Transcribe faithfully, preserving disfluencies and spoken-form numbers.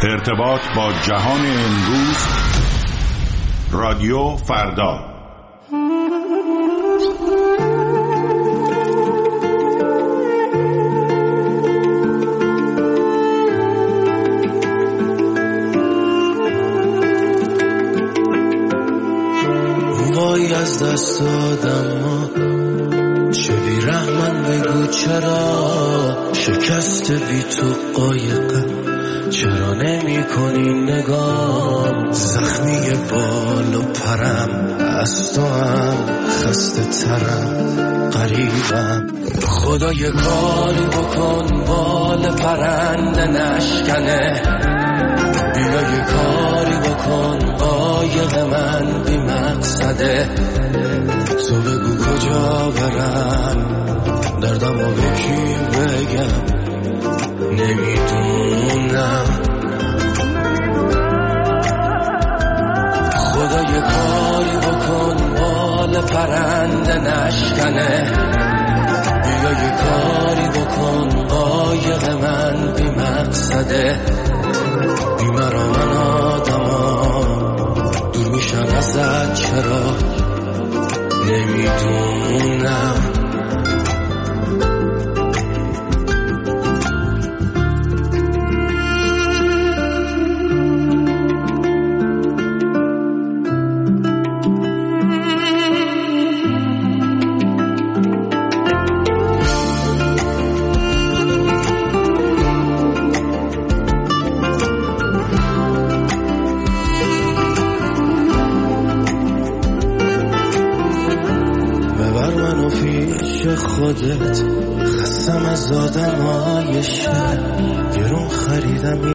ارتباط با جهان امروز، رادیو فردا. وای از دست دادم ما چه بی رحمن بگو چرا شکست بی تو قایقم، چرا نمی کنی نگام زخمی بال و پرم، از تو هم خسته ترم قریبم. خدا یه کاری بکن بال پرنده نشکنه، بیا یه کاری بکن قایق من بی مقصده. تو بگو کجا برم دردم رو به کی بگم نمیدونم. خدا یه کاری بکن بال پرنده نشکنه، بیا یه کاری بکن قایق من بی مقصده. بی مرا من آدما دور میشن ازت، چرا نمیدونم. خودت خستم از آدمای شهر، گرون خریدم